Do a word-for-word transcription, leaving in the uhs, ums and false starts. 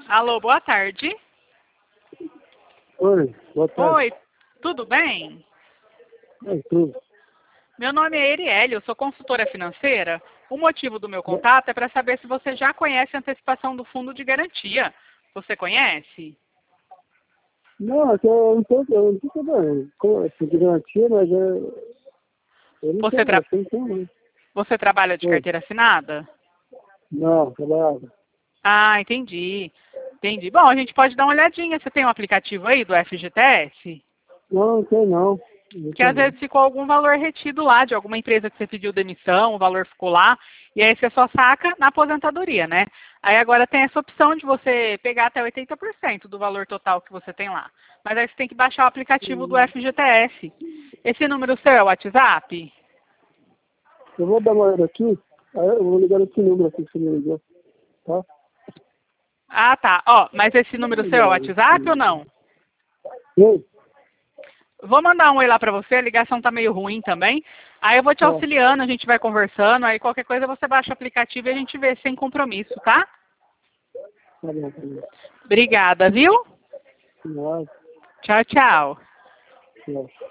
Alô, boa tarde. Oi, boa tarde. Oi, tudo bem? É tudo. Meu nome é Erielle, eu sou consultora financeira. O motivo do meu contato é para saber se você já conhece a antecipação do fundo de garantia. Você conhece? Não, é que eu não tô, eu não tô sabendo. Como é de garantia, mas é, eu não Você, sei, tra acho que não tem, não. você trabalha de Oi. carteira assinada? Não, trabalhava. Ah, entendi. Entendi. Bom, a gente pode dar uma olhadinha. Você tem um aplicativo aí do F G T S? Não, não tem não. Não Que tem às não. vezes ficou algum valor retido lá, de alguma empresa que você pediu demissão, o valor ficou lá, e aí você só saca na aposentadoria, né? Aí agora tem essa opção de você pegar até oitenta por cento do valor total que você tem lá. Mas aí você tem que baixar o aplicativo do Hum, F G T S. Esse número seu é o WhatsApp? Eu vou dar uma olhada aqui, aí eu vou ligar esse número aqui que você me ligou, tá? Ah, tá. Ó, mas esse número seu é o WhatsApp ou não? Ei, Vou mandar um oi lá pra você, a ligação tá meio ruim também. Aí eu vou te ó, auxiliando, a gente vai conversando, aí qualquer coisa você baixa o aplicativo e a gente vê sem compromisso, tá? tá bom, tá bom. Obrigada, viu? Nada, Tchau, tchau. tchau.